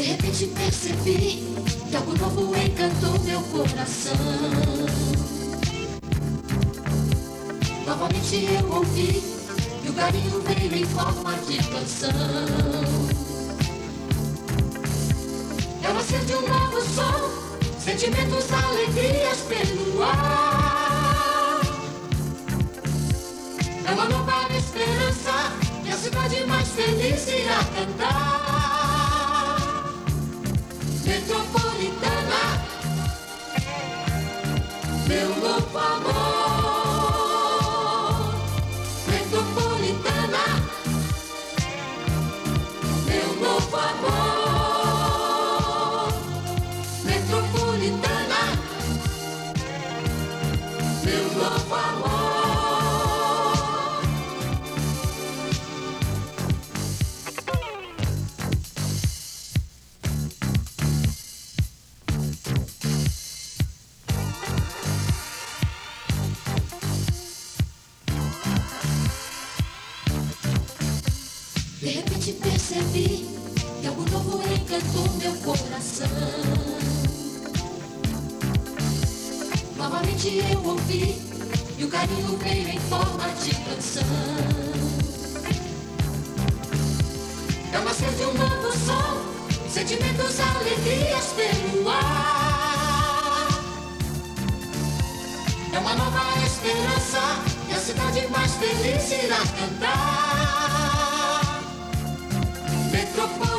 repente percebi que algo novo encantou meu coração. Novamente eu ouvi e o carinho veio em forma de canção. É o nascer de um novo sol, sentimentos, alegrias pelo ar. É uma nova esperança e a cidade mais feliz irá cantar. Metropolitana, meu novo amor. Metropolitana, meu novo amor. Metropolitana, meu novo amor. De repente percebi que algo novo encantou meu coração. Novamente eu ouvi e o carinho veio em forma de canção. É o nascer de um novo sol, sentimentos, alegrias pelo ar. É uma nova esperança e a cidade mais feliz irá cantar. Metropolitana,